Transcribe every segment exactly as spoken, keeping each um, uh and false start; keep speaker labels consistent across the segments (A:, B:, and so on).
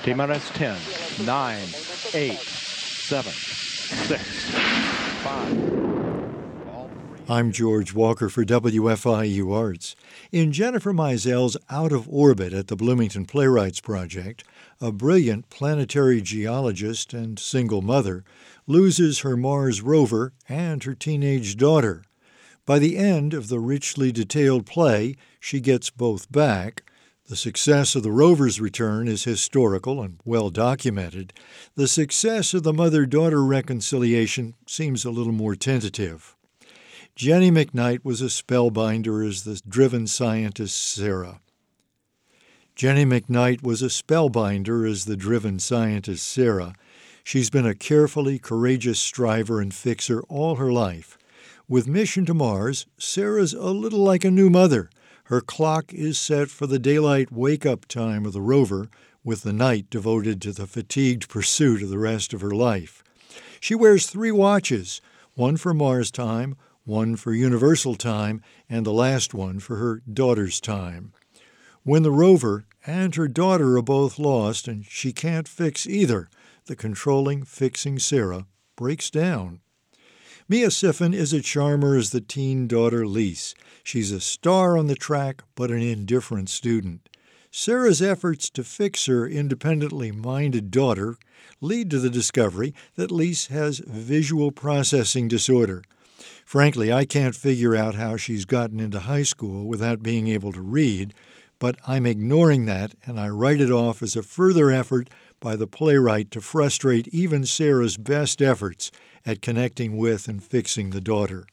A: T-minus ten, nine, eight, seven, six, five.
B: I'm George Walker for W F I U Arts. In Jennifer Meisel's Out of Orbit at the Bloomington Playwrights Project, a brilliant planetary geologist and single mother loses her Mars rover and her teenage daughter. By the end of the richly detailed play, she gets both back. The success of the rover's return is historical and well documented. The success of the mother-daughter reconciliation seems a little more tentative. Jenny McKnight was a spellbinder as the driven scientist Sarah. Jenny McKnight was a spellbinder as the driven scientist Sarah. She's been a carefully courageous striver and fixer all her life. With Mission to Mars, Sarah's a little like a new mother. Her clock is set for the daylight wake-up time of the rover, with the night devoted to the fatigued pursuit of the rest of her life. She wears three watches, one for Mars time, one for Universal time, and the last one for her daughter's time. When the rover and her daughter are both lost and she can't fix either, the controlling, fixing Sarah breaks down. Mia Siffin is a charmer as the teen daughter Lise. She's a star on the track, but an indifferent student. Sarah's efforts to fix her independently minded daughter lead to the discovery that Lise has visual processing disorder. Frankly, I can't figure out how she's gotten into high school without being able to read, but I'm ignoring that, and I write it off as a further effort by the playwright to frustrate even Sarah's best efforts at connecting with and fixing the daughter.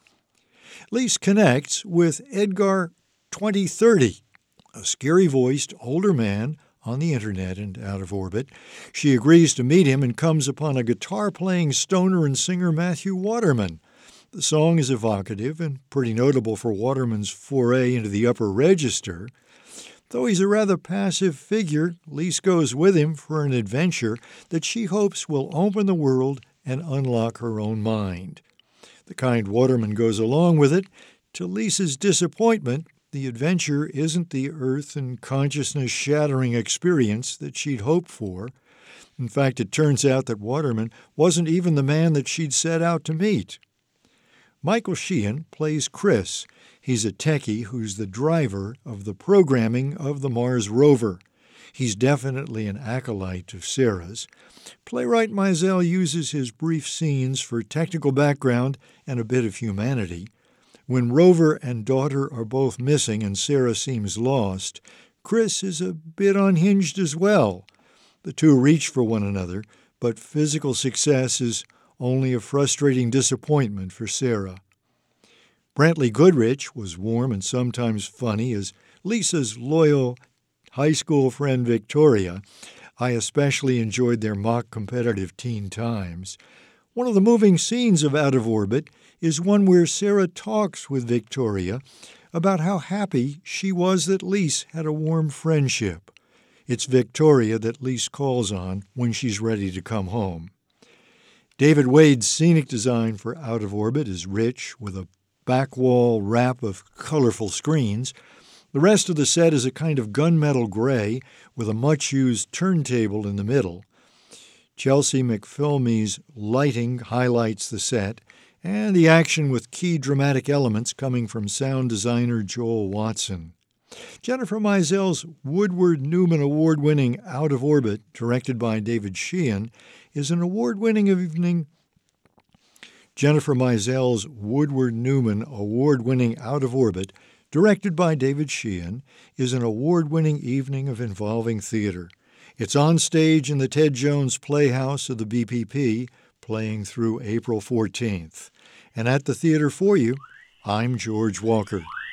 B: Lise connects with Edgar twenty thirty, a scary-voiced older man on the internet and out of orbit. She agrees to meet him and comes upon a guitar-playing stoner and singer Matthew Waterman. The song is evocative and pretty notable for Waterman's foray into the upper register. Though he's a rather passive figure, Lise goes with him for an adventure that she hopes will open the world and unlock her own mind. The kind Waterman goes along with it. To Lisa's disappointment, the adventure isn't the earth and consciousness-shattering experience that she'd hoped for. In fact, it turns out that Waterman wasn't even the man that she'd set out to meet. Michael Sheehan plays Chris. He's a techie who's the driver of the programming of the Mars rover. He's definitely an acolyte of Sarah's. Playwright Meisel uses his brief scenes for technical background and a bit of humanity. When rover and daughter are both missing and Sarah seems lost, Chris is a bit unhinged as well. The two reach for one another, but physical success is only a frustrating disappointment for Sarah. Brantley Goodrich was warm and sometimes funny as Lisa's loyal high school friend Victoria. I especially enjoyed their mock competitive teen times. One of the moving scenes of Out of Orbit is one where Sarah talks with Victoria about how happy she was that Lise had a warm friendship. It's Victoria that Lise calls on when she's ready to come home. David Wade's scenic design for Out of Orbit is rich, with a back wall wrap of colorful screens. The rest of the set is a kind of gunmetal gray with a much-used turntable in the middle. Chelsea McPhilmy's lighting highlights the set, and the action with key dramatic elements coming from sound designer Joel Watson. Jennifer Meisel's Woodward Newman Award-winning Out of Orbit, directed by David Sheehan, is an award-winning evening. Jennifer Meisel's Woodward Newman Award-winning Out of Orbit, directed by David Sheehan, is an award-winning evening of involving theater. It's on stage in the Ted Jones Playhouse of the B P P, playing through April fourteenth. And at the theater for you, I'm George Walker.